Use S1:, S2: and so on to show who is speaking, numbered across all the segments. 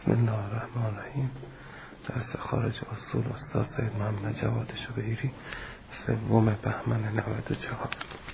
S1: بسم الله الرحمن الرحیم. درس خارج اصول استاد سید محمد جواد شبیری، سوم بهمن 94.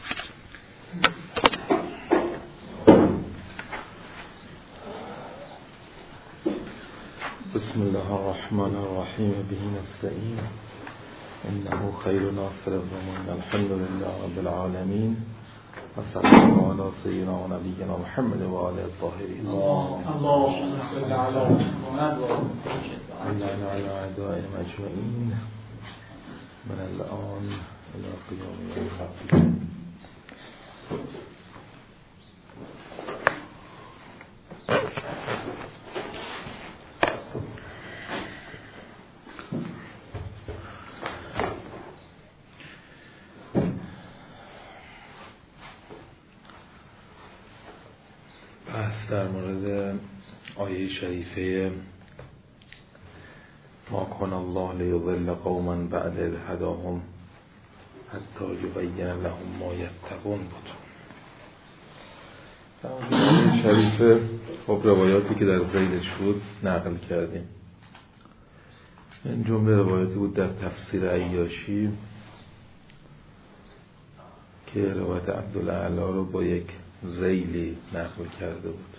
S2: بسم الله الرحمن الرحیم. به نستعین انه خیر ناصر و معین. الحمد لله رب العالمین و صلی الله علی سیدنا و نبینا محمد و آله الطاهرین.
S3: اللهم صل علی محمد و
S2: علی اعدائهم اجمعین من الان الی قیام یوم القیامة. در مورد آیه شریفه ما کان الله لیضل قوما بعد اذ هداهم حتی یبین لهم ما یتقون بود. در مورد آیه شریفه خب روایاتی که در ذیلش بود نقل کردیم. این جمله روایاتی بود در تفسیر عیاشی که روایت عبدالاعلی رو با یک ذیلی نقل کرده بود.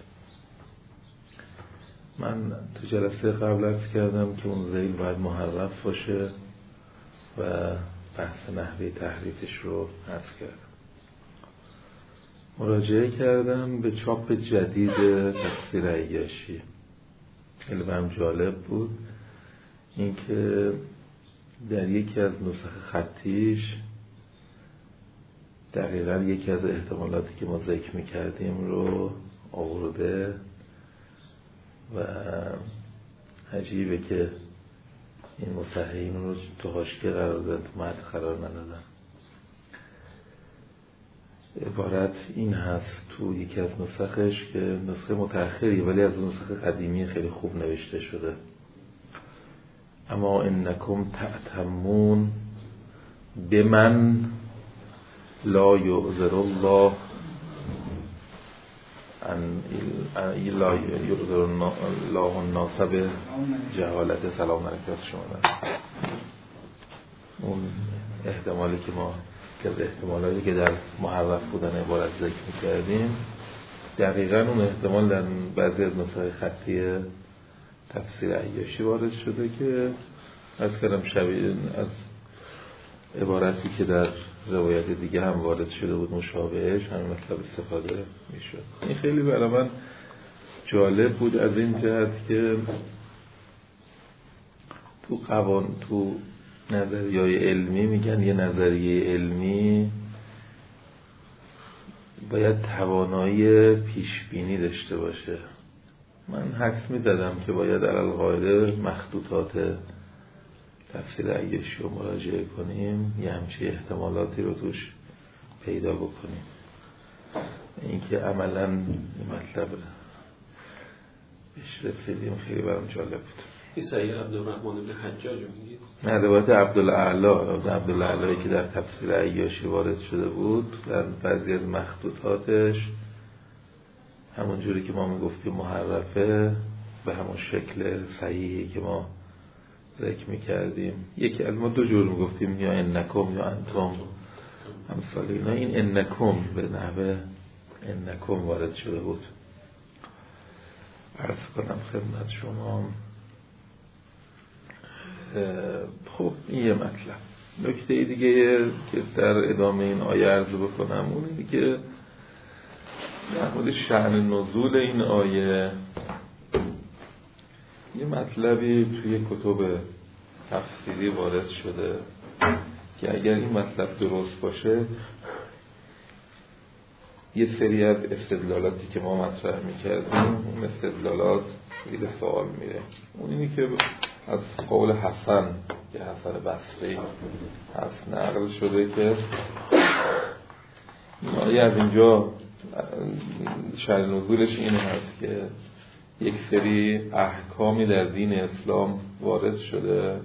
S2: من تو جلسه قبل عرض کردم که اون ذیل باید محرف باشه و بحث نحوه تحریفش رو عرض کردم. مراجعه کردم به چاپ جدید تفسیر عیاشی. خیلی برام جالب بود اینکه در یکی از نسخ خطیش دقیقا یکی از احتمالاتی که ما ذکر میکردیم رو آورده و عجیبه که این مصححین رو تو حاشیه قرار دادن، تو متن قرار ندادن. عبارت این هست تو یکی از نسخش که نسخه متأخری ولی از نسخه قدیمی خیلی خوب نوشته شده. اما انکم تعتمون بمن لا یعذر الله لا یعذر الله الناس به جهالت. سلام علیکم شما. اون احتمالی که ما که از احتمالاتی که در محرف بودن عبارت ذکر می‌کردیم دقیقاً اون احتمال در بعضی از نسخ خطی تفسیر عیاشی وارد شده که از کلام شبیه از عبارتی که در روایت دیگه هم وارد شده بود مشابهش همین مطلب استفاده میشد. این خیلی برای من جالب بود از این جهت که تو نظریه‌های علمی میگن یه نظریه علمی باید توانایی پیشبینی داشته باشه. من حدس می‌زدم که باید علل قاعده مخطوطات تفسیر عیاشی رو مراجعه کنیم، یه همچین احتمالاتی رو توش پیدا بکنیم. اینکه عملاً این مطلب بهش رسیدیم خیلی برام جالب بود.
S4: این صحیح عبدالرحمن بن حجاج میگید؟
S2: نه، روایت عبدالاعلی که در تفسیر عیاشی وارد شده بود در بعضی از مخطوطاتش همون جوری که ما میگفتیم محرفه به همون شکل صحیحی که ما ذکر میکردیم. یکی از ما دو جور میگفتیم، یا انکم یا انتم همسال اینا. این انکم به نحوه انکم وارد شده بود. عرض کنم خدمت شما. خب این یه مطلب. نکته دیگه که در ادامه این آیه عرض بکنم اون اینه که در مورد شأن نزول این آیه یه مطلبی توی کتب تفسیری وارد شده که اگر این مطلب درست باشه یه سری از استدلالاتی که ما مطرح میکردیم اون استدلالات خیلی سوال میره. اون اینی که از قول حسن که حسن بصری هست نقل شده که این آیه از اینجا شأن نزولش این هست که یک سری احکامی در دین اسلام وارد شده.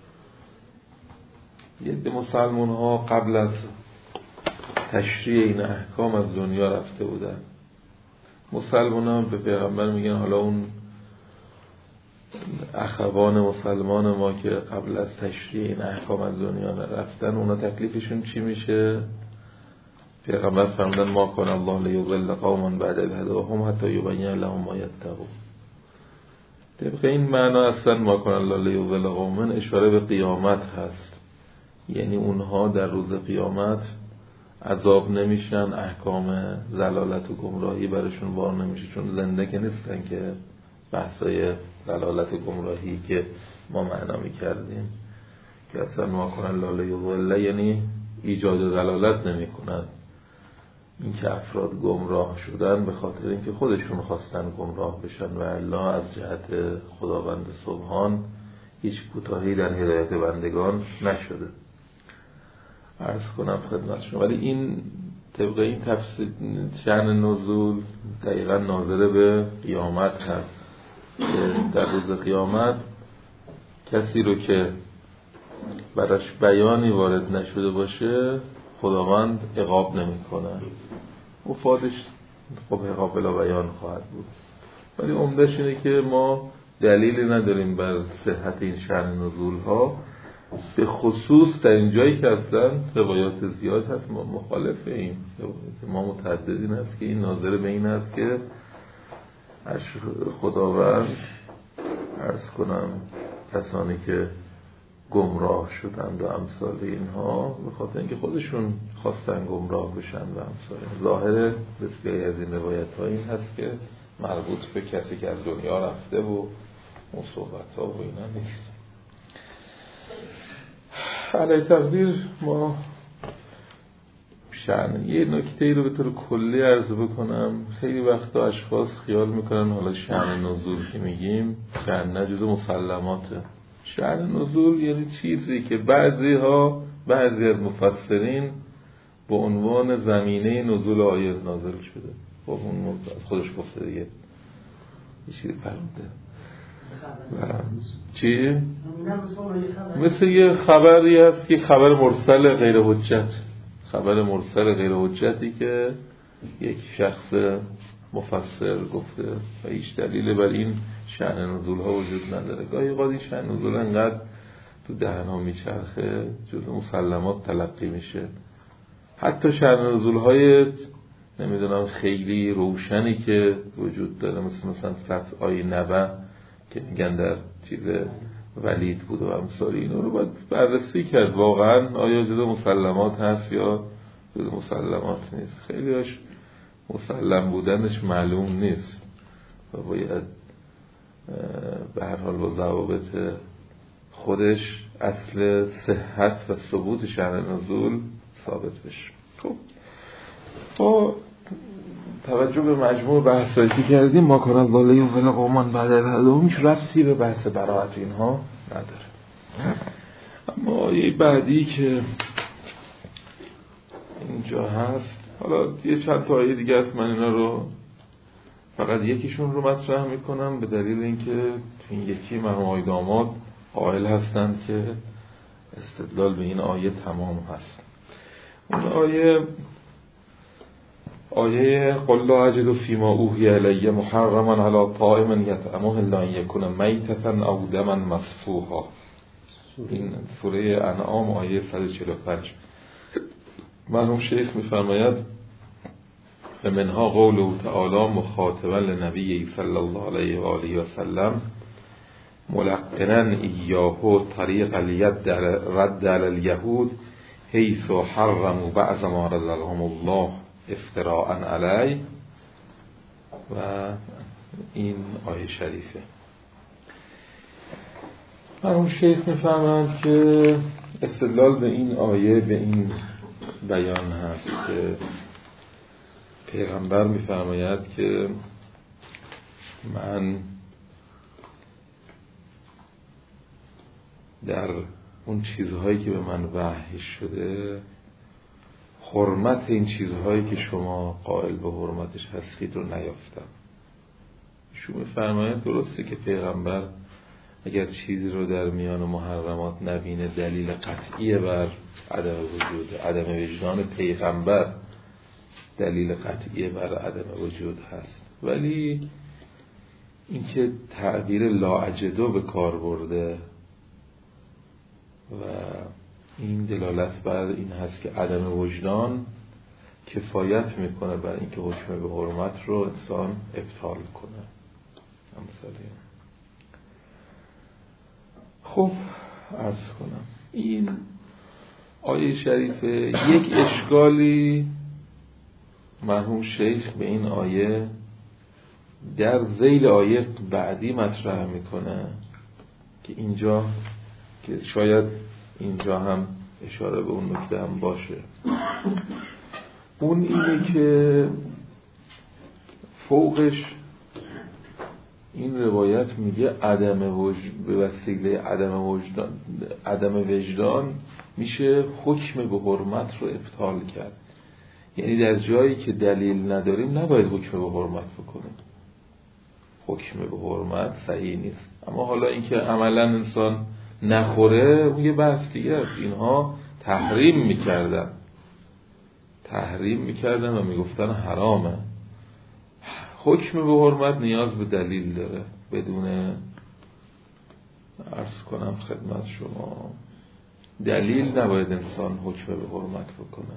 S2: یه عده مسلمان ها قبل از تشریع این احکام از دنیا رفته بودن. مسلمان ها به پیغمبر میگن حالا اون اخوان مسلمان ما که قبل از تشریع این احکام از دنیا رفتن، اونا تکلیفشون چی میشه؟ پیغمبر فرمودن ما کان الله لیضل قوما بعد اذ هداهم حتی یبین لهم ما یتقون. طبق این معنا اصلا ما کان الله لیضل قوما اشاره به قیامت هست، یعنی اونها در روز قیامت عذاب نمیشن، احکام ضلالت و گمراهی برشون بار نمیشه، چون زنده که نیستن که بحثای ضلالت و گمراهی که ما معنا میکردیم که اصلا ما کان الله لیضل یعنی ایجاد ضلالت نمیکنن. این که افراد گمراه شدن به خاطر اینکه خودشون خواستن گمراه بشن و الا از جهت خداوند سبحان هیچ کوتاهی در هدایت بندگان نشده. عرض کنم خدمتشون، ولی این طبق این تفسیر شأن نزول دقیقا ناظره به قیامت هست که در روز قیامت کسی رو که براش بیانی وارد نشده باشه خداوند عقاب نمی کنه، مفادش خب عقاب بلا بیان خواهد بود. ولی عمدش اینه که ما دلیلی نداریم بر صحت این شأن نزول ها، به خصوص در این جایی که اصلا روایات زیاد هست ما مخالف این، ما متعددین هست که این ناظر به این است که خداوند عرض کنم کسانی که گمراه شدند و امثال اینها به خاطر اینکه خودشون خواستن گمراه بشن و امثال ظاهر بسیاری از این روایت ها این هست که مربوط به کسی که از دنیا رفته و مصوبت ها و اینا نیست. علی تقدیر ما شأن یه نکته رو به طور کلی عرض بکنم. خیلی وقتا اشخاص خیال میکنن حالا شأن نزول که میگیم شأن نجد مسلماته. شأن نزول یعنی چیزی که بعضی از مفسرین به عنوان زمینه نزول آیه نازل شده. خب اون خودش گفته دیگه یه چیزی فرموده و چی؟ مثل یه خبری هست که خبر مرسل غیر حجت، خبر مرسل غیر حجتی که یک شخص مفسر گفته و هیچ دلیل بر این شأن نزول ها وجود نداره. گاهی اوقات این شأن نزول انقدر تو دهن ها میچرخه جزء مسلمات تلقی میشه. حتی شأن نزول های نمیدونم خیلی روشنی که وجود داره مثلا فتح آیه نبع که میگن در چیز ولید بود و امثال اینا رو باید بررسی کرد واقعا آیا جزء مسلمات هست یا جزء مسلمات نیست. خیلی هاش مسلم بودنش معلوم نیست و باید به هر حال با ضوابط خودش اصل صحت و ثبوت شأن نزول ثابت بشه. خب با توجه به مجموع بحثایی که کردیم ما کار الله لیضل قوما بعد اذ هداهم هیچ ربطی به بحث براءت اینها نداره. اما آیه بعدی که اینجا هست، حالا یه چند تا آیه دیگه است، من اینا رو فقط یکیشون رو مطرح میکنم به دلیل اینکه این یکی مرحوم آقای داماد قائل هستند که استدلال به این آیه تمام هست. اون آیه قل لا اجد فیما اوحی الی محرما علی طاعم یطعمه الا ان یکون میتة او دما مسفوحا. این سوره انعام آیه 145. مرحوم شیخ میفرماید و منها قوله تعالی مخاطبا لنبی صلی الله علیه و آله و سلم ملقنا ایاه طریق الید رد علی الیهود حیث حرموا بعض ما رزقهم الله افتراء علی. و این آیه شریفه. مرحوم شیخ میفرماند که استدلال به این آیه به این بیان هست که پیغمبر میفرماید که من در اون چیزهایی که به من وحی شده حرمت این چیزهایی که شما قائل به حرمتش هستید رو نیافتم. شما میفرماید درسته که پیغمبر اگر چیزی رو در میان محرمات نبینه دلیل قطعی بر عدم وجود، عدم وجدان پیغمبر دلیل قطعی بر عدم وجود هست، ولی اینکه تعبیر لاعجدو به کار برده و این دلالت بر این هست که عدم وجدان کفایت میکنه بر اینکه حکم به حرمت رو انسان ابطال کنه. امثالی. خب عرض کنم این آیه شریفه یک اشکالی مرحوم شیخ به این آیه در ذیل آیه بعدی مطرح میکنه که اینجا که شاید اینجا هم اشاره به اون نکته هم باشه. اون اینه که فوقش این روایت میگه به وسیله عدم وجدان میشه حکم به حرمت رو ابطال کرد. یعنی در جایی که دلیل نداریم نباید حکم به حرمت بکنیم. حکم به حرمت صحیح نیست. اما حالا اینکه عملا انسان نخوره اون یه بحث دیگه است. اینها تحریم میکردن و میگفتن حرامه. حکم به حرمت نیاز به دلیل داره. بدون عرض کنم خدمت شما دلیل نباید انسان حکم به حرمت بکنه.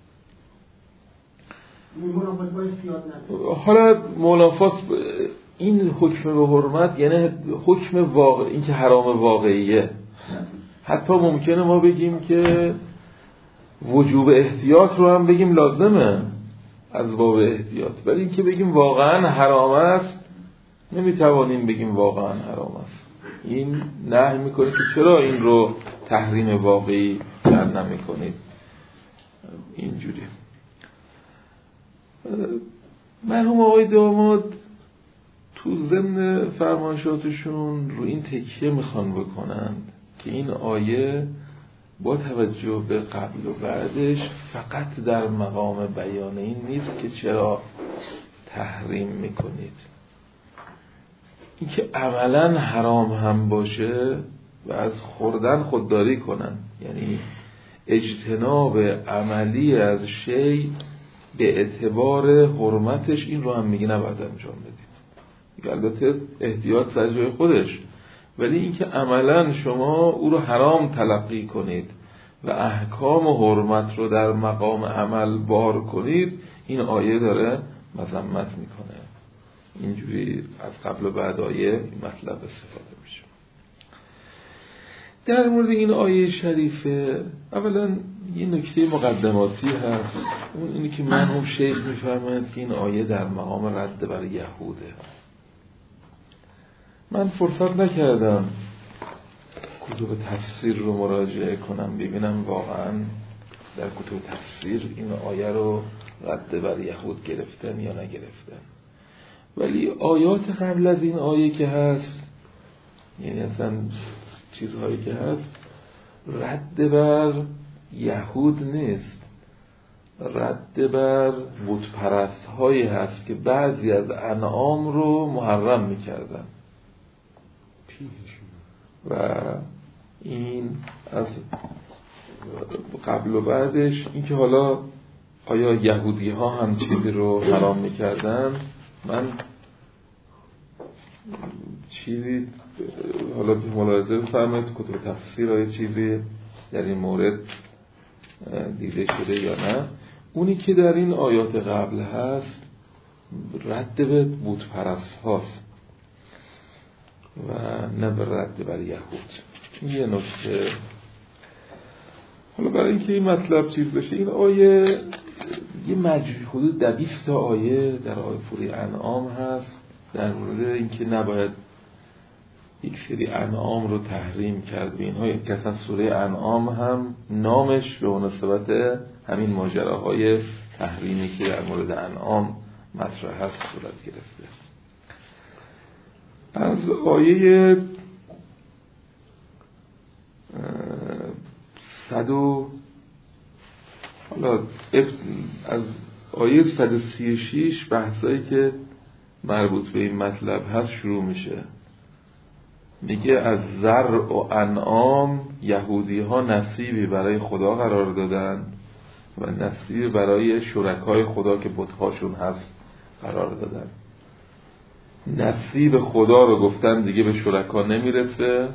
S2: حالا منافاس این حکم به حرمت یعنی حکم واقع، این که حرام واقعیه. حتی ممکنه ما بگیم که وجوب احتیاط رو هم بگیم لازمه از باب احتیاط، ولی این که بگیم واقعا حرام است نمیتوانیم بگیم واقعا حرام است. این نهی میکنه که چرا این رو تحریم واقعی در نمیکنید. اینجوری مرحوم آقای داماد تو ضمن فرمایشاتشون رو این تکیه میخوان بکنند که این آیه با توجه به قبل و بعدش فقط در مقام بیان این نیست که چرا تحریم میکنید، این که عملا حرام هم باشه و از خوردن خودداری کنن. یعنی اجتناب عملی از شی به اعتبار حرمتش این رو هم میگه نباید انجام بدید. البته احتیاط سر جای خودش، ولی اینکه عملا شما او رو حرام تلقی کنید و احکام حرمت رو در مقام عمل بار کنید، این آیه داره مذمت میکنه. اینجوری از قبل و بعد آیه این مطلب استفاده میشه. در مورد این آیه شریفه اولا یه نکته مقدماتی هست، اون اینی که مرحوم شیخ میفرماید که این آیه در مقام رد بر یهوده. من فرصت نکردم کتب تفسیر رو مراجعه کنم ببینم واقعا در کتب تفسیر این آیه رو رد بر یهود گرفتن یا نگرفتن، ولی آیات قبل از این آیه که هست، یعنی اصلا چیزهایی که هست، رد بر یهود نیست، رد بر بتپرست هایی هست که بعضی از انعام رو محرم میکردن و این از قبل و بعدش این که حالا آیا یهودی ها هم چیزی رو حرام میکردن، من چیزی حالا ملاحظه بفرمایید کتب تفسیر های چیزی در این مورد دیده شده یا نه. اونی که در این آیات قبل هست رد به بت پرست هاست و نه به رد بر یهود. یه نکته حالا برای اینکه این مطلب چیز بشه، این آیه یه حدود 200 آیه در آیه سوره انعام هست در مورد اینکه نباید یک سری انعام رو تحریم کرد. به اینها که اصلا سوره انعام هم نامش به مناسبت همین ماجراهای تحریمی که در مورد انعام مطرح هست صورت گرفته. از آیه 100 حالا از آیه 136 بحثایی که مربوط به این مطلب هست شروع میشه. میگه از زرع و انعام یهودی ها نصیبی برای خدا قرار دادن و نصیبی برای شرکای خدا که بت‌هاشون هست قرار دادن. نصیب خدا رو گفتن دیگه به شرکا نمیرسه،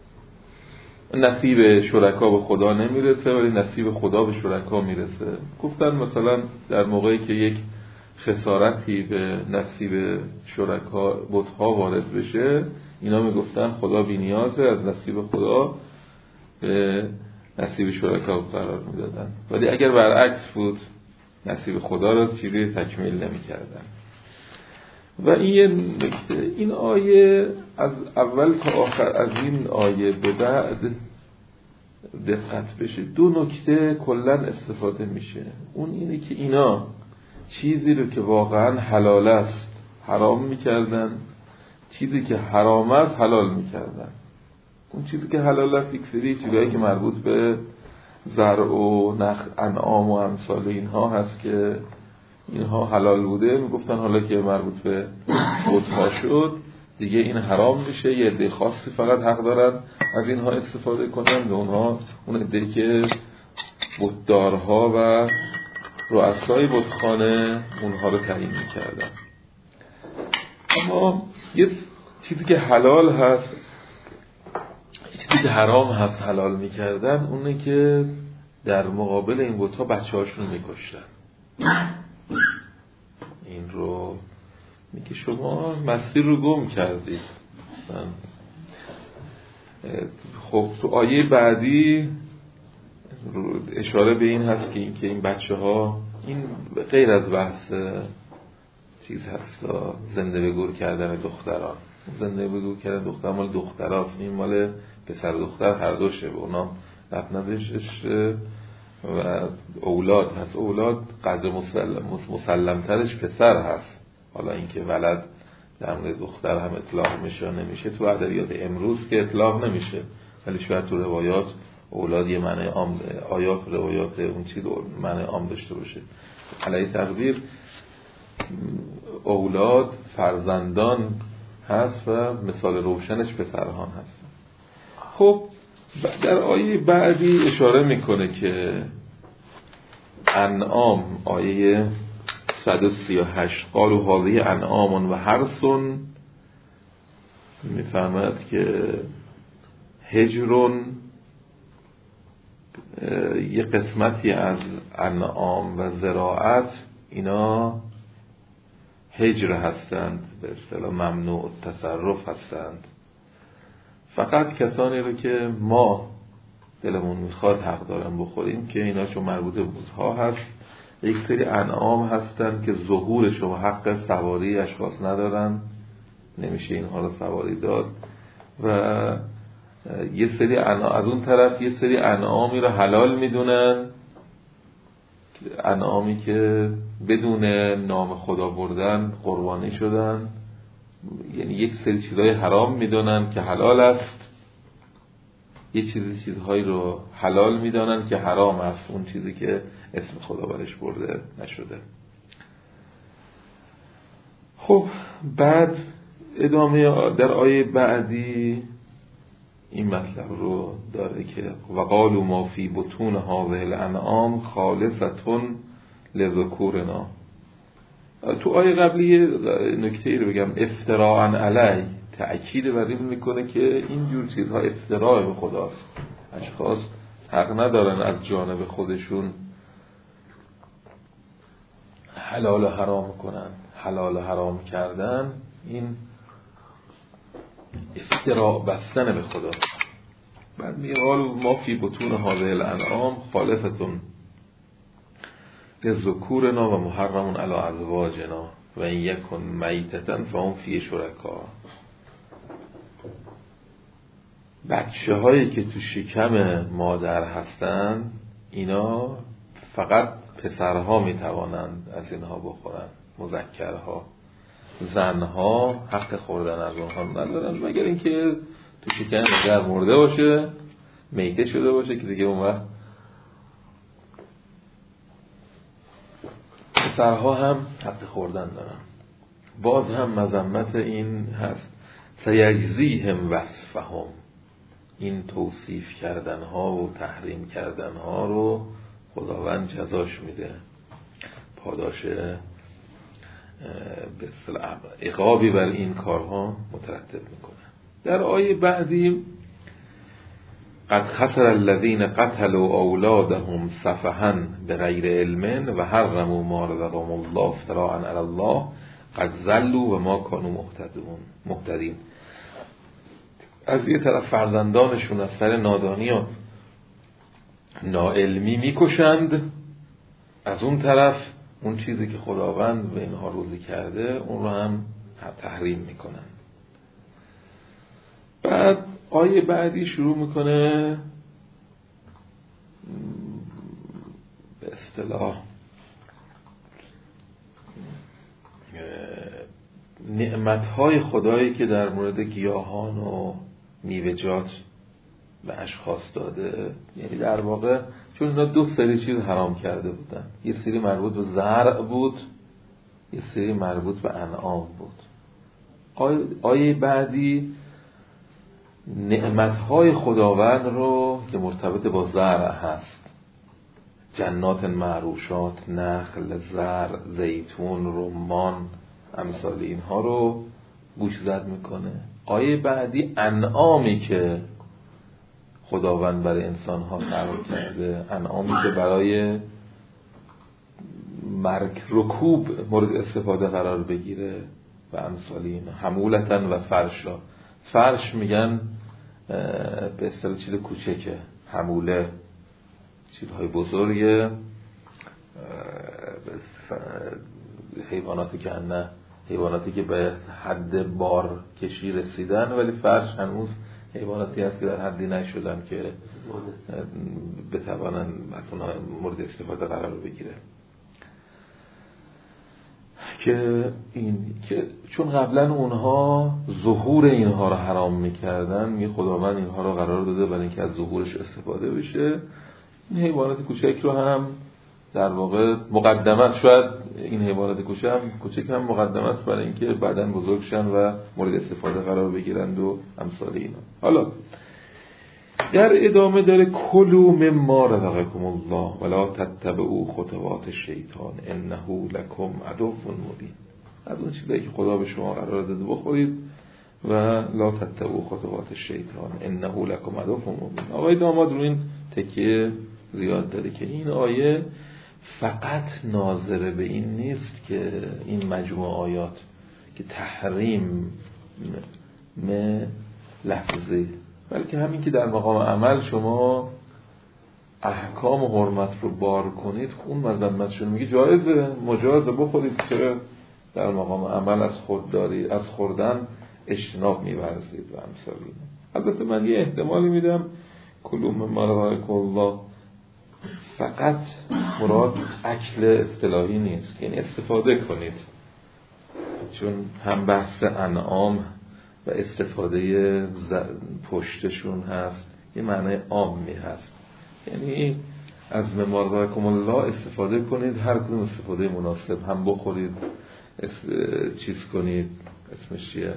S2: نصیب شرکا به خدا نمیرسه ولی نصیب خدا به شرکا میرسه. گفتن مثلا در موقعی که یک خسارتی به نصیب شرکا بت‌ها وارد بشه، اینا میگفتن خدا بی نیازه، از نصیب خدا به نصیب شرکا قرار میدادن. ولی اگر برعکس بود نصیب خدا رو چیزی تکمیل نمیکردن. و این یه نکته، این آیه از اول تا آخر، از این آیه به بعد دقت بشه، دو نکته کلا استفاده میشه. اون اینه که اینا چیزی رو که واقعا حلال است حرام میکردن، چیزی که حرام است حلال میکردن. اون چیزی که حلال است یک سری چیزایی که مربوط به زرع و انعام و امثال اینها هست که اینها حلال بوده، میگفتن حالا که مربوط به بت‌ها شد دیگه این حرام میشه، یه عده خاصی فقط حق دارن از اینها استفاده کنن و اونها اون عده که بت‌دارها و رؤسای بتخانه اونها رو تعیین میکردن. اما یه چیزی که حلال هست، چیزی که حرام هست حلال میکردن، اونه که در مقابل این بت‌ها بچه‌هاشون میکشتن. این رو میگه شما مسیر رو گم کردید. خب تو آیه بعدی اشاره به این هست که این بچه ها، این غیر از بحث چیز هست زنده به گور کردن دختران، زنده به گور کردن دختران مال دختراست، این مال پسر و دختر هر دوشه، به اونا رب نداشتش. و اولاد هست، اولاد قدر مسلمترش پسر هست. حالا اینکه ولد در مورد دختر هم اطلاق میشه یا نمیشه تو ادبیات امروز که اطلاق نمیشه، ولی شاید تو روایات اولاد یه معنی عام، آیات و روایات اون چیز معنی عام داشته باشه. علیه تقدیر اولاد فرزندان هست و مثال روشنش پسرهان هست. خب در آیه بعدی اشاره میکنه که انعام، آیه 138، قالوا هذه انعام و حرث، میفرماید که هجرون یه قسمتی از انعام و زراعت اینا هجر هستند، به اصطلاح ممنوع تصرف هستند. فقط کسانی رو که ما دلمون میخواد حق دارن بخوریم، که اینا چون مربوط به بت‌ها هست. یک سری انعام هستن که ظهورش و حق سواری اشخاص ندارن، نمیشه اینها رو سواری داد. و یه سری از اون طرف یه سری انعامی رو حلال میدونن، انعامی که بدون نام خدا بردن قربانی شدن. یعنی یک سری چیزهای حرام میدونن که حلال است، یه چیزهایی رو حلال میدونن که حرام است، اون چیزی که اسم خدا برش برده نشده. خب بعد ادامه در آیه بعدی این مطلب رو داره که وقالوا ما فی بطون هذه الانعام خالصة لذکورنا. تو آیه قبلی نکته ای رو بگم، افتراء علی، تأکید بر این میکنه که این جور چیزها افتراء به خداست. اشخاص حق ندارن از جانب خودشون حلال و حرام کنن. حلال و حرام کردن این افتراء بستن به خداست. بعد میگه قالوا ما فی بطون هذه الانعام خالصة لذکورنا و محرم علی ازواجنا و این یکن میتة فهم فی شرکا. بچه هایی که تو شکم مادر هستن اینا فقط پسرها میتوانند از اینها بخورن، مذکرها. زنها حق خوردن از اونها ندارن مگر اینکه تو شکم مادر مرده باشه، میته شده باشه، که دیگه اون وقت پسرها هم حق خوردن دارن. باز هم مذمت این هست سیجزیهم وصفهم، این توصیف کردن ها و تحریم کردن ها رو خداوند جزاش میده، پاداش به اصطلاح عقابی بر این کارها مترتب میکنن. در آیه بعدی قد خسر الذين قتلوا اولادهم سفها بغیر علم و حرموا ما رزقهم الله افتراء علی الله قد ضلوا و ما كانوا مهتدین. از یه طرف فرزندانشون از سر نادانی و ناعلمی میکشند، از اون طرف اون چیزی که خداوند به اینها روزی کرده اون رو هم تحریم میکنن. بعد آیه بعدی شروع میکنه به اصطلاح نعمتهای خدایی که در مورد گیاهان و میوه‌جات به اشخاص داده. یعنی در واقع چون اینا دو سری چیز حرام کرده بودن، یه سری مربوط به زرع بود، یه سری مربوط به انعام بود. آیه بعدی نعمتهای خداوند رو که مرتبط با زرع هست، جنات معروشات، نخل، زرع، زیتون، رمان، امثال اینها رو گوشزد میکنه. آیه بعدی انعامی که خداوند برای انسانها خلق کرده، انعامی که برای رکوب مورد استفاده قرار بگیره و امثال این، حمولتن و فرشا. فرش میگن به اصطلاح چیز کوچکه، حموله چیزهای بزرگه، حیواناتی که نه حیواناتی که به حد بار کشی رسیدن، ولی فرش هنوز حیواناتی هست که در حدی نشدن که بتوانن مورد استفاده قرار بگیره. که چون قبلا اونها ظهور اینها رو حرام میکردن، یه خداوند اینها رو قرار داده برای اینکه از ظهورش استفاده بشه. این حیوانات کوچک رو هم در واقع مقدمت، شاید این حیوانات کوچک هم مقدمت برای اینکه بعداً بزرگ شن و مورد استفاده قرار بگیرند و امثال اینا. حالا در ادامه داره کلوا مما رزقکم الله ولا تتبعوا خطوات الشیطان انه لکم عدو مبین. از اون چیزایی که خدا به شما قرار داده بخورید و لا تتبعوا خطوات الشیطان انه لکم عدو مبین. آقای داماد رو این تکیه زیاد داره که این آیه فقط ناظر به این نیست که این مجموعه آیات که تحریم لفظی، بلکه همین که در مقام عمل شما احکام و حرمت رو بار کنید، خون مذمتشون میگه جایزه، مجازه بخورید، چرا در مقام عمل از خودداری، از خوردن اجتناب می‌ورزید و امثال اینا. البته من یه احتمالی میدم کلوا مما رزقکم الله فقط مراد اکل اصطلاحی نیست، یعنی استفاده کنید، چون هم بحث انعام و استفاده پشتشون هست، یه معنی عامی هست، یعنی از مما رزقکم الله استفاده کنید، هر کدوم استفاده مناسب، هم بخورید، چیز کنید، اسمش چیه،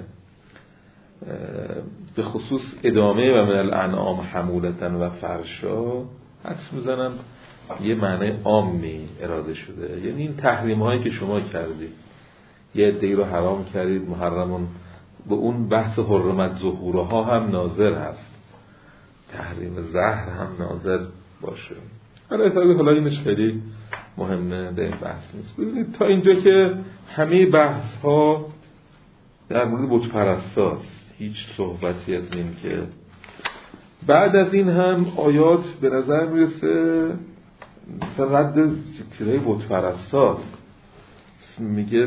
S2: به خصوص ادامه و من الانعام حمولتن و فرشا حدس میزنن یه معنی عامی اراده شده. یعنی این تحریم هایی که شما کردید، یه عده‌ای رو حرام کردید، محرمون، به اون بحث حرمت ظهورها هم ناظر هست، تحریم زهر هم ناظر باشه. حالا اینش خیلی مهمه، به این بحث نیست. ببینید تا اینجا که همه بحث ها در مورد بت پرستاست، هیچ صحبتی از این که بعد از این هم آیات به نظر میرسه رد تیره بت پرستاست. میگه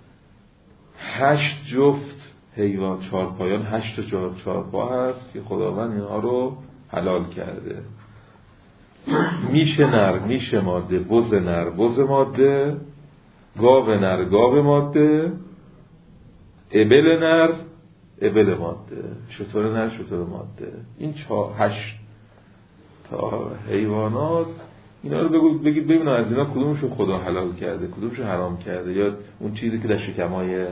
S2: 8 جفت حیوان چهارپایان، 8 تا چهارپا هست که خداوند اینها رو حلال کرده. میشه نر، میشه ماده، بز نر، بز ماده، گاو نر، گاو ماده، ابل نر، ابل ماده، شتر نر، شتر ماده. این 8 تا حیوانات، اینا رو بگید ببینم از اینا کدومشو خدا حلال کرده، کدومشو حرام کرده، یا اون چیزی که در شکمای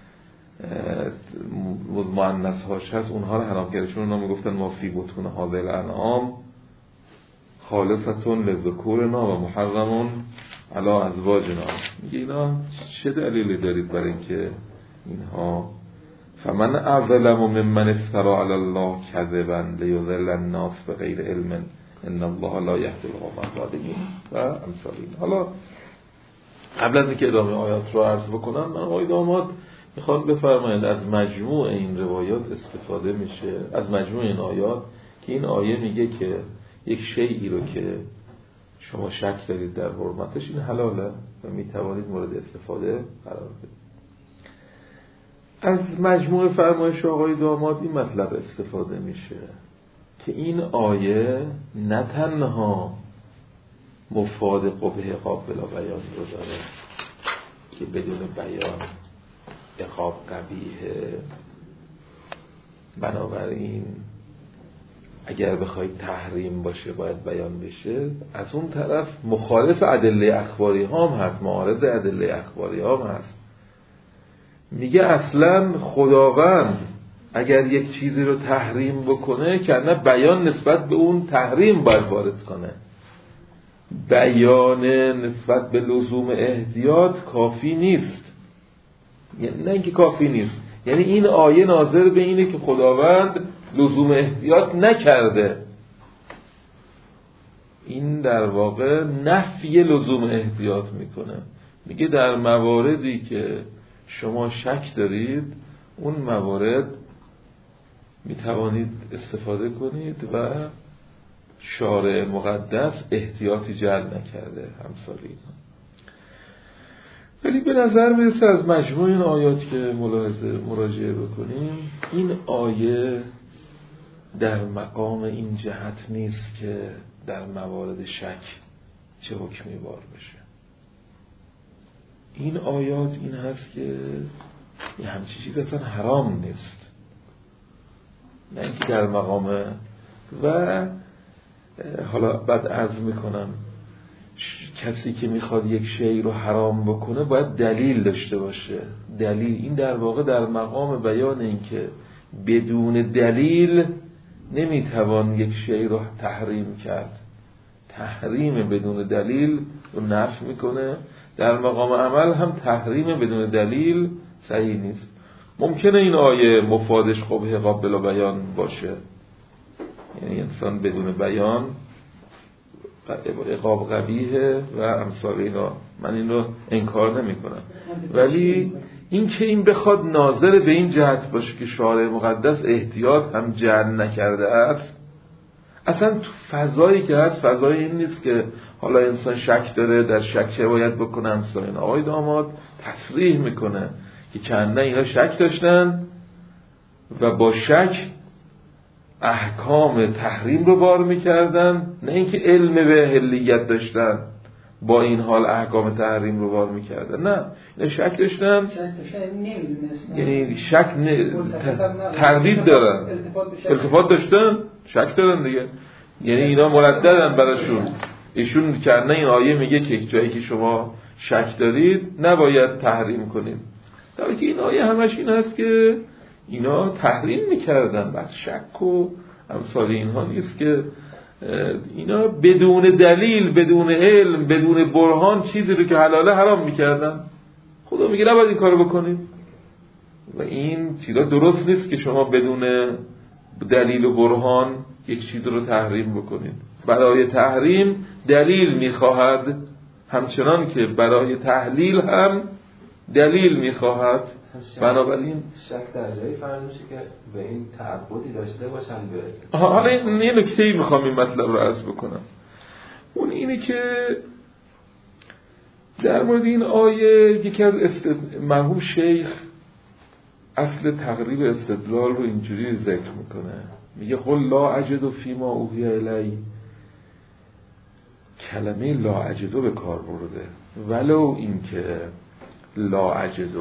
S2: مؤنث هاش هست اونها رو حرام کرده. چون اونا میگفتن ما فی بطون هذه الانعام خالصتون للذکورنا و محرمون علی ازواجنا. میگه اینا چه دلیلی دارید برای اینکه اینها فمن اظلم ممن افترى علی الله کذبا لیضل الناس بغیر علم ان الله لا یهدی القوم الظالمین و امثال این. حالا قبل از اینکه ادامه آیات رو عرض بکنم، من آقای داماد میخوام بفرمایید از مجموع این روایات استفاده میشه، از مجموع این آیات که این آیه میگه که یک شیئی رو که شما شک دارید در حرمتش این حلاله و میتوانید مورد استفاده قرار بدید. از مجموع فرمایش آقای داماد این مطلب استفاده میشه که این آیه نه تنها مفاد قبح عقاب بلا بیان رو داره که بدون بیان عقاب قبیحه، بنابراین اگر بخواید تحریم باشه باید بیان بشه. از اون طرف مخالف ادله اخباری هم هست، معارض ادله اخباری هم هست. میگه اصلا خداوند اگر یک چیزی رو تحریم بکنه که نه بیان نسبت به اون تحریم باید وارد کنه. بیان نسبت به لزوم احتیاط کافی نیست، یعنی نه اینکه کافی نیست، یعنی این آیه ناظر به اینه که خداوند لزوم احتیاط نکرده. این در واقع نفی لزوم احتیاط میکنه. میگه در مواردی که شما شک دارید اون موارد میتوانید استفاده کنید و شارع مقدس احتیاطی جلب نکرده همسال اینا. ولی به نظر میرسه از مجموع این آیات که مراجعه بکنیم، این آیه در مقام این جهت نیست که در موارد شک چه حکمی بار بشه. این آیات این هست که یه همچی چیز اصلا حرام نیست، نه اینکه در مقام. و حالا بعد عرض میکنم کسی که میخواد یک شی رو حرام بکنه باید دلیل داشته باشه. دلیل این در واقع در مقام بیان این که بدون دلیل نمیتوان یک شی رو تحریم کرد. تحریم بدون دلیل رو نفی میکنه. در مقام عمل هم تحریم بدون دلیل صحیح نیست. ممکنه این آیه مفادش قبح عقاب بلا بیان باشه، یعنی انسان بدون بیان عقاب قبیحه و امثال اینا، من این رو انکار نمی کنم. ولی این که این بخواد ناظر به این جهت باشه که شارع مقدس احتیاط هم جعل نکرده است، اصلا تو فضایی که هست فضای این نیست که حالا انسان شک داره در شک چه باید بکنه. امثال این آقای داماد تصریح میکنه که کنه اینا شک داشتن و با شک احکام تحریم رو بار میکردن، نه اینکه علم به حلیت داشتن با این حال احکام تحریم رو بار میکردن. نه، اینا شک داشتن، یعنی شک تردید دارن، التفات داشتن، شک دارن دیگه. یعنی اینا مرددن براشون. ایشون کنه این آیه میگه که جایی که شما شک دارید نباید تحریم کنید، در حالی که این آیه همش این هست که اینا تحریم میکردن. بعد شک و امثال اینها نیست که اینا بدون دلیل، بدون علم، بدون برهان چیزی رو که حلاله حرام میکردن. خدا میگه نباید این کارو بکنید. و این چیزا درست نیست که شما بدون دلیل و برهان یک چیز رو تحریم بکنید. برای تحریم دلیل میخواهد، همچنان که برای تحلیل هم دلیل میخواهد. بنابراین
S1: شک در جایی فرض میشه که به این تعبدی داشته باشن به.
S2: حالا یه نکته‌ای میخوام این مطلب رو عرض بکنم. اون اینه که در مورد این آیه یکی از مرحوم شیخ اصل تقریب استدلال رو اینجوری ذکر میکنه، میگه قل لا اجد فیما اوحی الی. کلمه لا اجد به کار برده، ولو این که لا اجد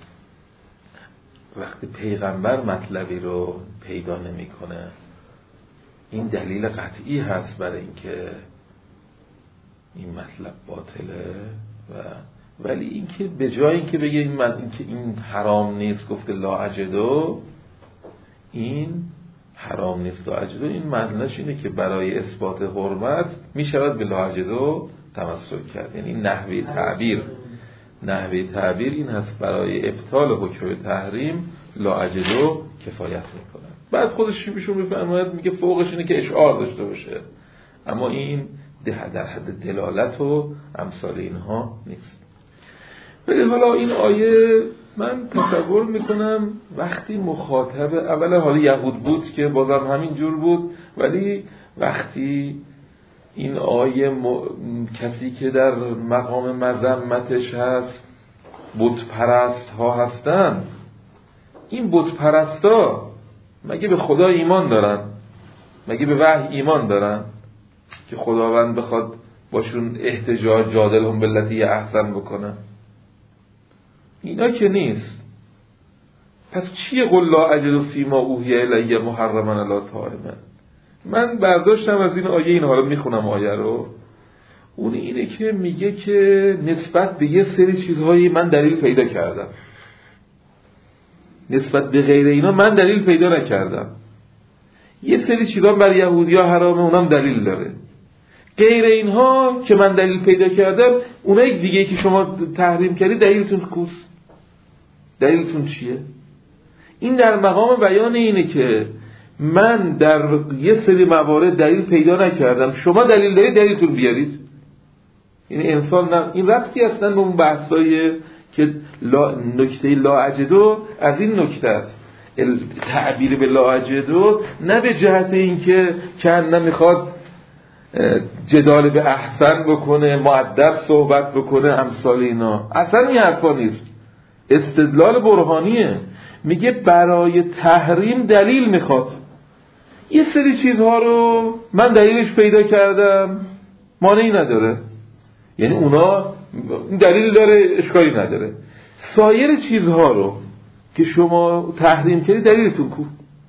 S2: وقتی پیغمبر مطلبی رو پیدا نمیکنه این دلیل قطعی هست برای اینکه این مطلب باطله. ولی اینکه به جای اینکه بگه این حرام نیست گفته لا اجدو، این حرام نیست لا اجدو، این معنیش اینه که برای اثبات حرمت میشود به لا اجدو تمسک کرد. یعنی نحوه تعبیر این هست برای ابطال حکم تحریم لا اجدو کفایت میکنه. بعد خودش ایشون میفرماید میگه فوقش اینه که اشعار داشته باشه، اما این در حد دلالت و امثال اینها نیست. ولی حالا این آیه من تصور میکنم وقتی مخاطب اول حالا یهود بود که بازم همین جور بود، ولی وقتی این آیه کسی که در مقام مذمتش هست بت پرست ها هستن، این بت پرست ها مگه به خدا ایمان دارن؟ مگه به وحی ایمان دارن که خداوند بخواد باشون احتجاج جادلهم بالتی احسن بکنه؟ اینا که نیست. پس چیه قل لا اجد فیما اوحی الی محرما علی طاعم؟ من برداشتم از این آیه، این حالا میخونم آیه رو، اون اینه که میگه که نسبت به یه سری چیزهایی من دلیل پیدا کردم، نسبت به غیر اینا من دلیل پیدا نکردم. یه سری چیزا برای یهودی‌ها حرامه، اونم دلیل داره. غیر اینها که من دلیل پیدا کردم، اونایی دیگه که شما تحریم کردید دلیلتون کوست؟ دلیلتون چیه؟ این در مقام بیان اینه که من در یه سری موارد دلیل پیدا نکردم، شما دلیل دارید دلیلتون بیارید. یعنی انسان نه، این ربطی اصلا به اون بحثایی که نکته لا اجدو از این نکته است. تعبیر به لا اجدو نه به جهت اینکه کنه میخواد جدال به احسن بکنه، مؤدب صحبت بکنه، امثال اینا، اصلا این حرفا نیست. استدلال برهانیه. میگه برای تحریم دلیل میخواد. یه سری چیزها رو من دلیلش پیدا کردم، مانعی نداره، یعنی اونا دلیل داره، اشکالی نداره. سایر چیزها رو که شما تحریم کردید دلیلتون کو؟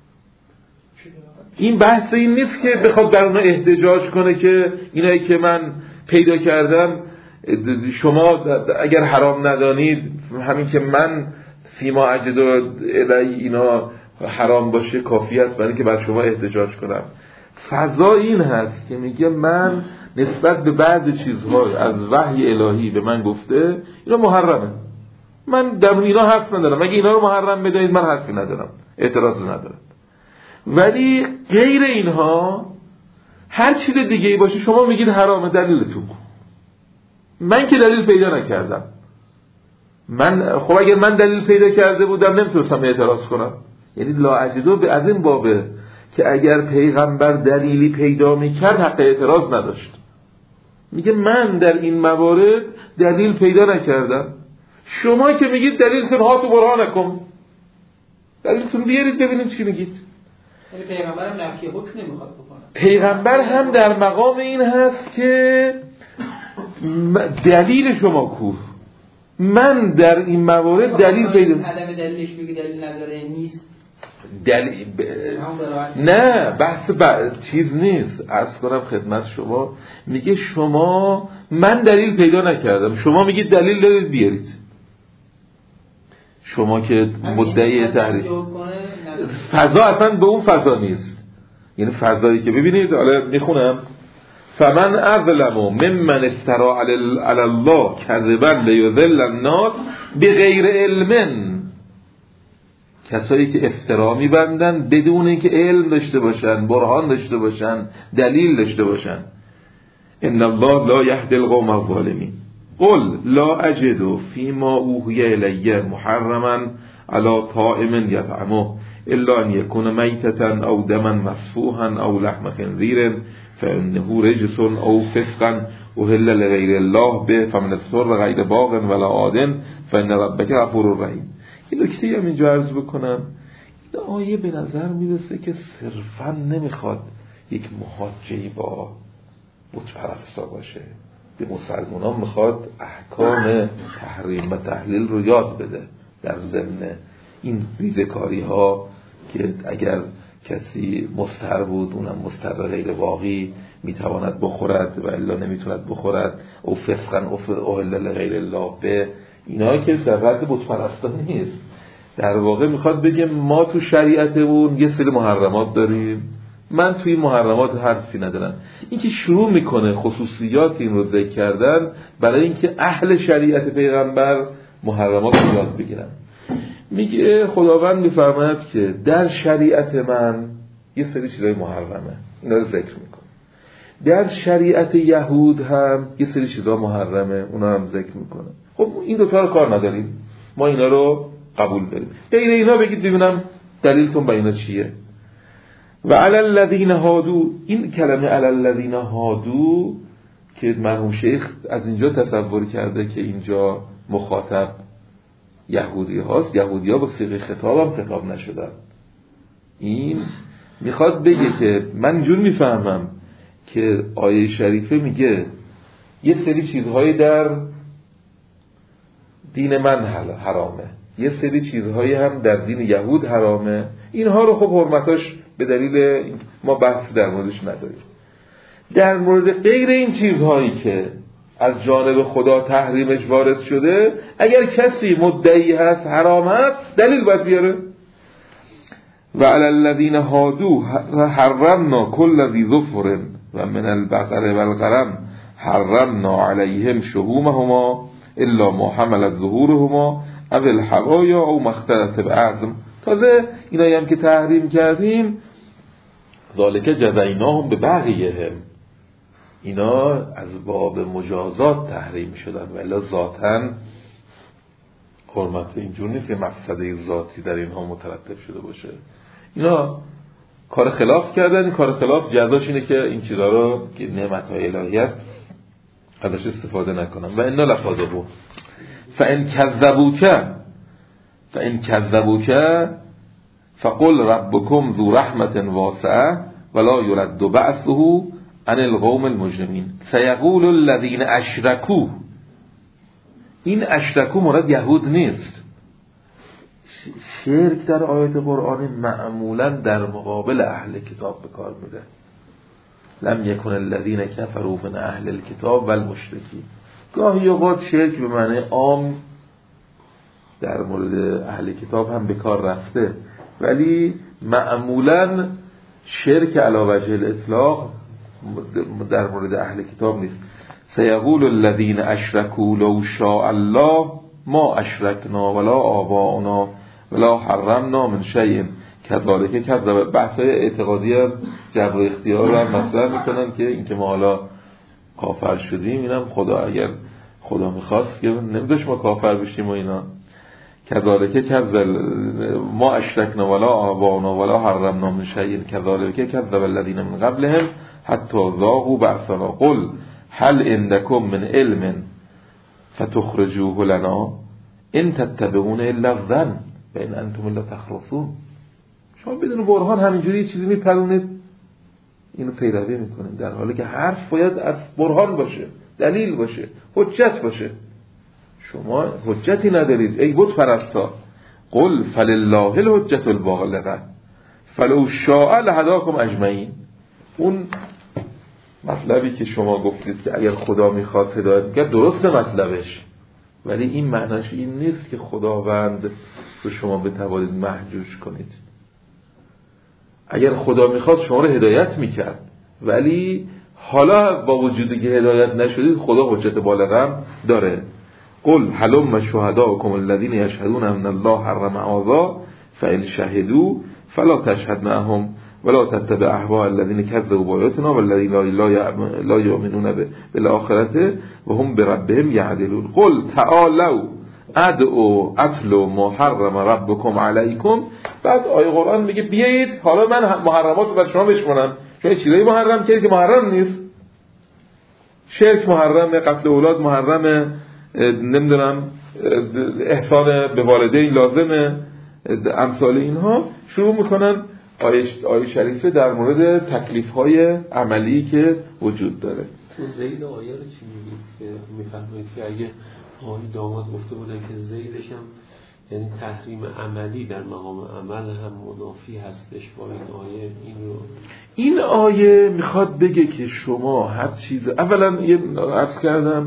S2: این بحث این نیست که بخواد در اونا احتجاج کنه که اینایی که من پیدا کردم شما اگر حرام ندانید، همین که من فیما اجد الی اینا حرام باشه کافی است برای که بر شما احتجاج کنم. فضا این هست که میگه من نسبت به بعض چیزها از وحی الهی به من گفته اینا محرمه، من در اینا حرف ندارم، اگه اینا رو محرم بدانید من حرفی ندارم، اعتراض ندارم. ولی غیر اینها هر چیز دیگه ای باشه شما میگید حرامه، دلیلتون. من که دلیل پیدا نکردم. خب اگر من دلیل پیدا کرده بودم نمیتونستم اعتراض کنم. یعنی لا اجدو به از این بابه که اگر پیغمبر دلیلی پیدا میکرد حق اعتراض نداشت. میگه من در این موارد دلیل پیدا نکردم، شما که میگید دلیلتون هاتو برهانکم، دلیلتون بیارید ببینیم چی میگید.
S3: پیغمبر هم نفی حکم نمیخواد بکنه.
S2: پیغمبر هم در مقام این هست که دلیل شما کو؟ من در این موارد دلیل پیدا
S3: عدم دلیلش میگه دلیل نداره نیست.
S2: دلیل نه بحث چیز نیست. عرض کنم خدمت شما، میگه شما من دلیل پیدا نکردم، شما میگید دلیل دارید بیارید. شما که مدعی تحریم، فضا اصلا به اون فضا نیست. یعنی فضایی که ببینید، حالا میخونم فمن اظلم ممن افترى علی الله کذبا لیضل الناس بغیر علم، کسایی که افترا میبندن بدون اینکه علم داشته باشن، برهان داشته باشن، دلیل داشته باشن. ان الله لا یهدی القوم الظالمین. قل لا اجد فیما اوحی الی محرما علی طاعم یطعمه الا ان یکون میتة او دما مسفوحا او لحم خنزیر فانه رجس او فسقا اهل لغیر الله به فمن اضطر غیر باغ ولا عاد فان ربک غفور رحیم. این نکته هم اینجا عرض بکنم، این آیه به نظر میرسه که صرفا نمیخواد یک محاجهی با بت پرستا باشه، به مسلمانان میخواد احکام تحریم و تحلیل رو یاد بده در ضمن این ریزکاری ها که اگر کسی مستر بود اونم مستر غیر واقعی میتواند بخورد و الا نمیتواند بخورد، او فسقا اهل لغیر الله به اینا که در رد بت پرستا نیست. در واقع میخواد بگه ما تو شریعتمون یه سری محرمات داریم، من توی محرمات حرفی ندارم. این که شروع میکنه خصوصیات این رو ذکر کردن برای اینکه اهل شریعت پیغمبر محرمات رو یاد بگیرن. میگه خداوند میفرماید که در شریعت من یه سری چیزای محرمه، اینا رو ذکر میکنه. در شریعت یهود هم یه سری چیزا محرمه، اونا هم ذکر میکنه. خب این دوتا رو کار نداریم، ما اینا رو قبول داریم. غیر اینا بگید ببینم دلیلتون به اینا چیه. و علی الذین هادو، این کلمه علی الذین هادو که مرحوم شیخ از اینجا تصور کرده که اینجا مخاطب یهودی هاست، یهودی ها با صیغه خطاب هم خطاب نشدن. این میخواد بگه که من اینجور میفهمم که آیه شریفه میگه یه سری چیزهایی در دین من حرامه، یه سری چیزهایی هم در دین یهود حرامه. اینها رو خب حرمتاش به دلیل ما بحث در موردش نداریم. در مورد غیر این چیزهایی که از جانب خدا تحریمش وارد شده، اگر کسی مدعی هست حرام هست، دلیل باید بیاره. و علی الذین هادو حرمنا کل ذی ظفر و من البقر والغنم حرمنا علیهم شحومهما الا ما حملت ظهورهما او الحوایا او ما اختلط بعظم. تازه اینایی هم که تحریم کردیم ذالک جزیناهم ببغیهم، اینا از باب مجازات تحریم شدن و الا ذاتاً حرمت اینجور نیست که مفسده ذاتی در اینها مترتب شده باشه. اینا کار خلاف کردن، کار خلاف جزاش اینه که این چیزا رو که نعمت‌های الهی است ازش استفاده نکنن. و انا لفاظبو فان کذبوک فقل ربکم ذو رحمت واسعه ولا یرد بعثه عن القوم المجرمین سیقول الذین اشرکوا. این اشرکوا مراد یهود نیست. شرک در آیات قرآنی معمولا در مقابل اهل کتاب به کار میره. لم یکن الذین کفروا من اهل الکتاب والمشرکین. گاهی اوقات شرک به معنی عام در مورد اهل کتاب هم به کار رفته، ولی معمولا شرک علی وجه الاطلاق در مورد اهل کتاب نیست. سیقول الذین اشرکوا لو شاء الله ما اشرکنا ولا آباؤنا ولا حرمنا من شیء کذالک کذب. بحثای اعتقادی هم جبر و اختیار رو هم مطرح میکنن که اینکه ما حالا کافر شدیم، اینم خدا اگر خدا میخواست که نمیذاش ما کافر بشیم و اینا. کذالک کذب ما اشرکنا ولا آباؤنا ولا حرمنا من شیء کذالک کذب الذین من قبلهم حتی ذاقوا بأسنا قل هل عندکم من علم فتخرجوه لنا ان تتبعون الا الظن و ان انتم الا تخرصون. شما بدون برهان همینجوری یه چیزی میپرونید، اینو پیروی میکنید، در حالی که حرف باید از برهان باشه، دلیل باشه، حجت باشه. شما حجتی ندارید ای بت پرستا. قل فلله الحجة البالغه فلو شاء لهداکم اجمعین. اون مطلبی که شما گفتید که اگر خدا میخواست هدایت میکرد درسته مطلبش، ولی این معناش این نیست که خداوند رو شما بتوانید محجوج کنید. اگر خدا میخواست شما رو هدایت میکرد، ولی حالا با وجودی که هدایت نشدید خدا حجت بالغه داره. قل هلم شهداءکم الذین یشهدون ان الله حرم هذا فان شهدوا فلا تشهد معهم ولا تتبع اهواء الذين كذبوا بآياتنا والذين لا يؤمنون بالآخرة وهم بربهم يعدلون. قل تعالوا اتلو ما حرم ربكم عليكم. بعد آیه قرآن میگه بیایید حالا من محرمات رو بر شما بشمونم. شما چیزایی محرم کردید که محرم نیست. شرک محرمه، قتل اولاد محرمه، نمیدونم احسان به والدین لازمه، امثال اینها. شروع میکنن آیه شریفه در مورد تکلیف‌های عملی که وجود داره.
S4: تو ذیل آیه رو چی میگید که میفرمایید که اگه آقای داماد گفته بودن که ذیلش هم یعنی تحریم عملی در مقام عمل هم منافی هستش با این
S2: آیه میخواد بگه که شما هر چیز، اولا یه عرض کردم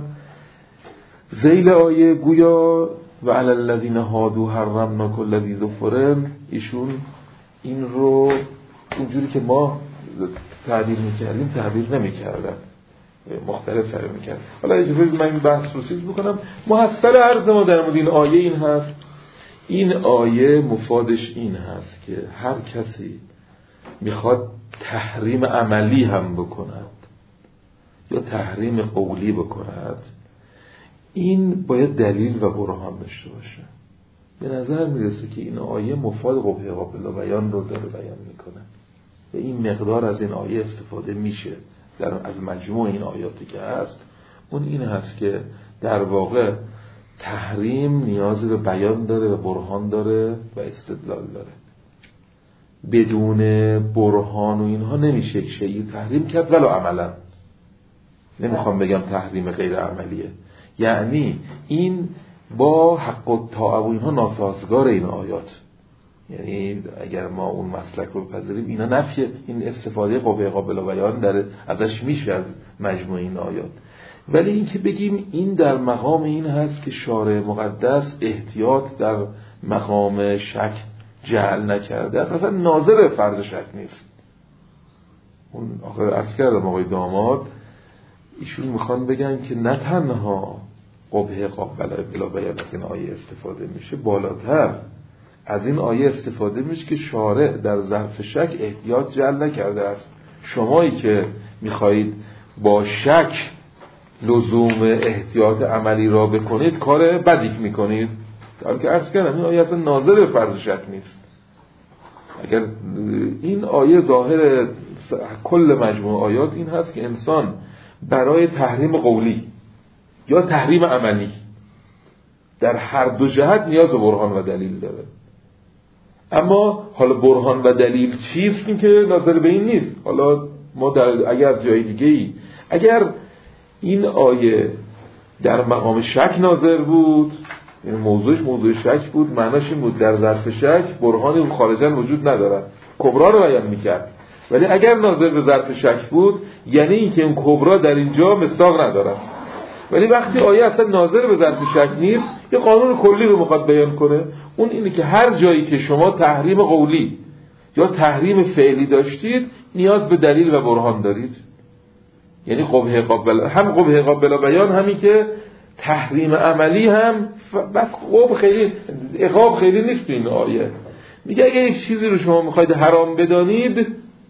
S2: ذیل آیه گویا و علی الذین هادوا حرمنا کل ذی ظفر، ایشون این رو اونجوری که ما تعبیر میکردیم تعبیر نمیکردن، مختلف تعبیر میکرد. حالا اجازه بدید من این بحث رو چیز بکنم. محصل عرض ما در مورد این آیه این هست، این آیه مفادش این هست که هر کسی میخواد تحریم عملی هم بکند یا تحریم قولی بکند، این باید دلیل و برهان داشته باشه. به نظر میرسه که این آیه مفاد قبه قابل بیان رو داره بیان میکنه و این مقدار از این آیه استفاده میشه از مجموع این آیاتی که هست. اون این هست که در واقع تحریم نیاز به بیان داره و برهان داره و استدلال داره. بدون برهان و اینها نمیشه یک شیء تحریم کرد ولو عملا. نمیخوام بگم تحریم غیر عملیه، یعنی این با حق و طاعه و اینها ناسازگار این آیات. یعنی اگر ما اون مسلک رو بپذیریم اینا نفی این استفاده قابل بیان در ازش میشه از مجموع این آیات. ولی این که بگیم این در مقام این هست که شارع مقدس احتیاط در مقام شک جعل نکرده است، اصلا ناظر فرض شک نیست. اون آخر عرض کردم آقای داماد ایشون میخوان بگن که نه تنها قبه قابل بیان از این آیه استفاده میشه، بالاتر از این آیه استفاده میشه که شارع در ظرف شک احتیاط جعل نکرده است. شمایی که میخواهید با شک لزوم احتیاط عملی را بکنید کار بدی میکنید. در که عرض کردم این آیه اصلا ناظر فرض شک نیست. اگر این آیه ظاهر کل مجموع آیات این هست که انسان برای تحریم قولی یا تحریم عملی در هر دو جهت نیاز به برهان و دلیل داره. اما حالا برهان و دلیل چیست این که ناظر به این نیست. حالا ما اگر از جای دیگه‌ای اگر این آیه در مقام شک ناظر بود، این موضوع شک بود، معناش این بود در ظرف شک برهانی خارجاً وجود ندارد، کبرا رو بیان میکرد. ولی اگر ناظر به ظرف شک بود یعنی این که این کبرا در اینجا مصداق ندارد. ولی وقتی آیه اصلا ناظر به ظرف شک نیست، یه قانون کلی رو میخواد بیان کنه. اون اینه که هر جایی که شما تحریم قولی یا تحریم فعلی داشتید نیاز به دلیل و برهان دارید. یعنی قبه قابل بیان همین که تحریم عملی هم بس عقاب خیلی نیست تو این آیه. میگه اگه یک چیزی رو شما میخواید حرام بدانید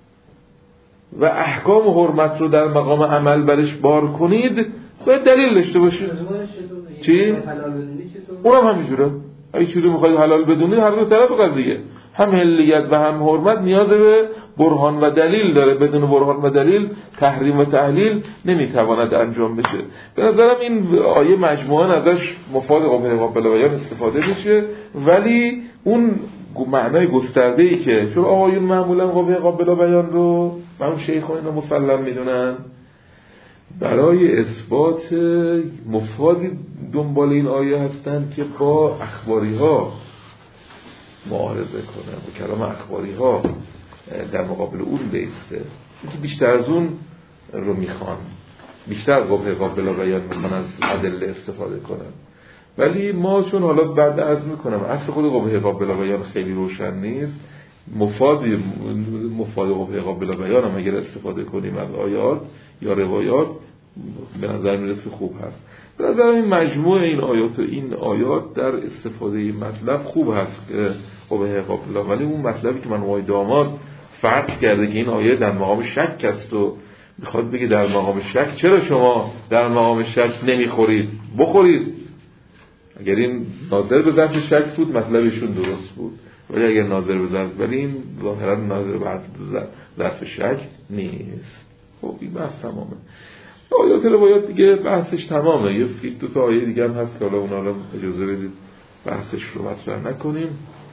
S2: و احکام و حرمت رو در مقام عمل برش بار کنید باید دلیل داشته باشید. چی؟ اونم همینجوره. اگه چیزی میخواید حلال بدونید هر دو طرف قضیه هم حلیت و هم حرمت نیاز به برهان و دلیل داره. بدون برهان و دلیل تحریم و تحلیل نمیتواند انجام بشه. به نظرم این آیه مجموعاً ازش مفاد قابل بیان استفاده میشه، ولی اون معنای گسترده‌ای که چون آقایون معمولاً قابل بیان رو من شیخان اینو مسلم میدونن، برای اثبات مفادی دنبال این آیه هستن که با اخباری ها معارضه کنه، با کلام اخباری ها در مقابل اون بیسته. اینکه بیشتر از اون رو میخوان، بیشتر قابل بیان میخوان از ادله استفاده کنن. ولی ما چون حالا بعد عرض میکنم اصل خود قابل بیان خیلی روشن نیست، مفاد قابل بیان هم اگر استفاده کنیم از آیات یا روایات به نظر میرسه خوب هست. به نظر این مجموع این آیات و این آیات در استفاده این مطلب خوب هست که قابل، ولی اون مطلبی که من وای داماد فرض کرده که این آیه در مقام شک است و میخواد بگه در مقام شک چرا شما در مقام شک نمیخورید؟ بخورید. اگر این ناظر به ظرف شک بود مطلبشون درست بود، ولی اگر ناظر به ظرف، ولی این ظاهرا ناظر به ظرف شک نیست. خب این بحث تمامه. آیات روایات دیگه بحثش تمامه. یه دو تا آیه دیگه هم هست که حالا اونا اجازه بدید بحثش رو مطرح نکنیم.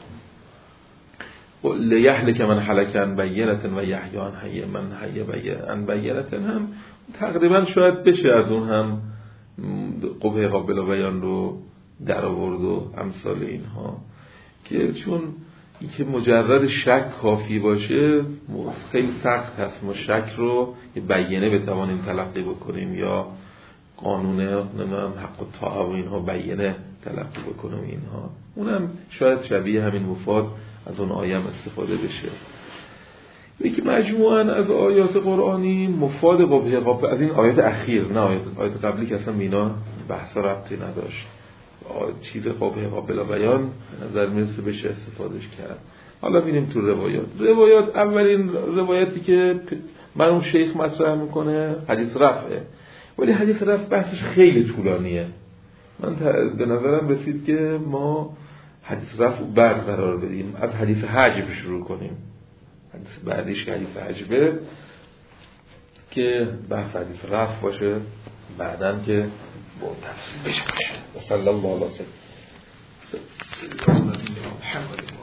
S2: لیهلک من هلک عن بینة و یحیی من حی عن بینة هم تقریبا شاید بشه از اون هم قبه قابل بیان رو در آورد و امثال اینها، که چون اینکه مجرد شک کافی باشه خیلی سخت هست ما شک رو یه بیانه بتوانیم تلقی بکنیم یا قانون حق و طاعه و اینها بیانه تلقی بکنیم اینها. اونم شاید شبیه همین مفاد از اون آیه استفاده بشه. یکی مجموعاً از آیات قرآنی مفاد قبه از این آیات اخیر، نه آیات قبلی که اصلا مینا بحثا ربطی نداشت، چیز قابل بیان نظر میرسه بشه استفادهش کرد. حالا ببینیم تو روایات اولین روایتی که مرحوم شیخ مطرح میکنه حدیث رفعه، ولی حدیث رفع بحثش خیلی طولانیه. من به نظرم رسید که ما حدیث رفع بعد قرار بدیم، از حدیث حجب شروع کنیم، حدیث بعدیش که حدیث حجبه که بحث حدیث رفع باشه، بعداً که با تفصیل بشه. صلی الله علیه و سلم.